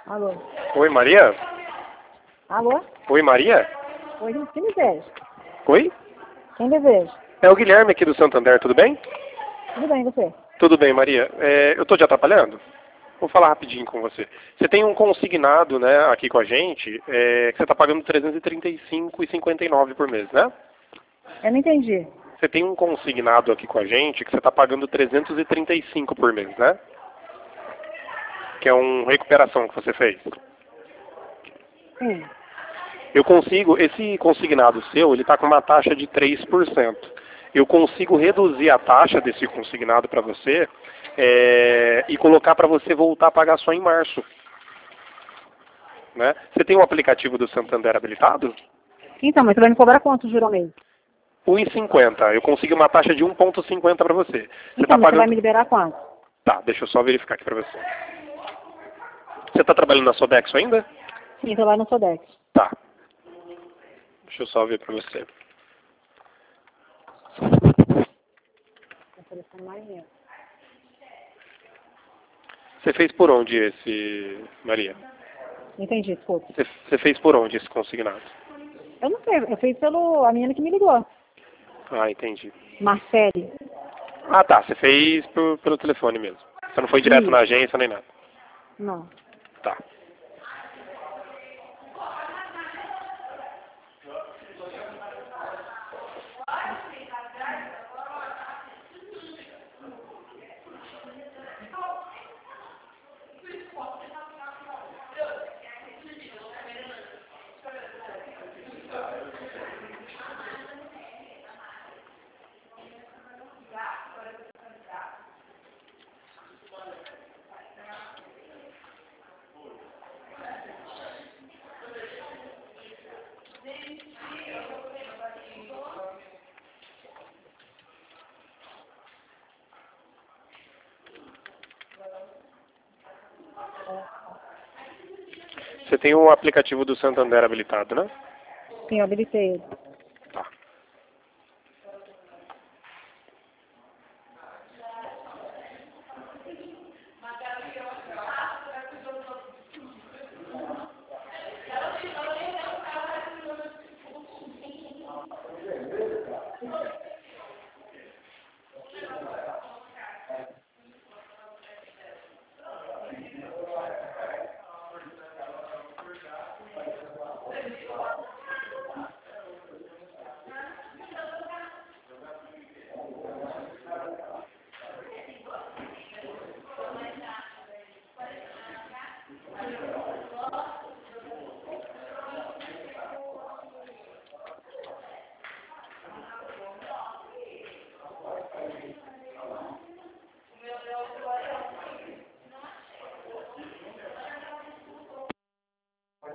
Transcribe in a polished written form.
Alô? Oi, Maria? Alô? Oi, Maria? Oi, gente, quem deseja? Oi? Quem deseja? É o Guilherme aqui do Santander, tudo bem? Tudo bem, você? Tudo bem, Maria. Eu estou te atrapalhando? Vou falar rapidinho com você. Você tem um consignado, né, aqui com a gente, que você está pagando R$ 335,59 por mês, né? Eu não entendi. Você tem um consignado aqui com a gente que você está pagando 335 por mês, né? Que é uma recuperação que você fez. Sim. Eu consigo, esse consignado seu, ele está com uma taxa de 3%. Eu consigo reduzir a taxa desse consignado para você e colocar para você voltar a pagar só em março. Né? Você tem um aplicativo do Santander habilitado? Então, mas você vai me cobrar quanto juro ao mês? 1,50. Eu consigo uma taxa de 1,50 para você. Você Então, está mas você vai pagando... me liberar quanto? Tá, deixa eu só verificar aqui para você. Você está trabalhando na Sodexo ainda? Sim, tô lá no Sodex. Tá. Deixa eu só ver para você. Você fez por onde esse, Maria? Entendi, desculpa. Você fez por onde esse consignado? Eu não sei, eu fiz pelo a menina que me ligou. Ah, entendi. Marcele. Ah, tá. Você fez pelo telefone mesmo. Você não foi direto na Isso. agência nem nada. Não. Tá. Você tem um aplicativo do Santander habilitado, né? Sim, eu habilitei ele.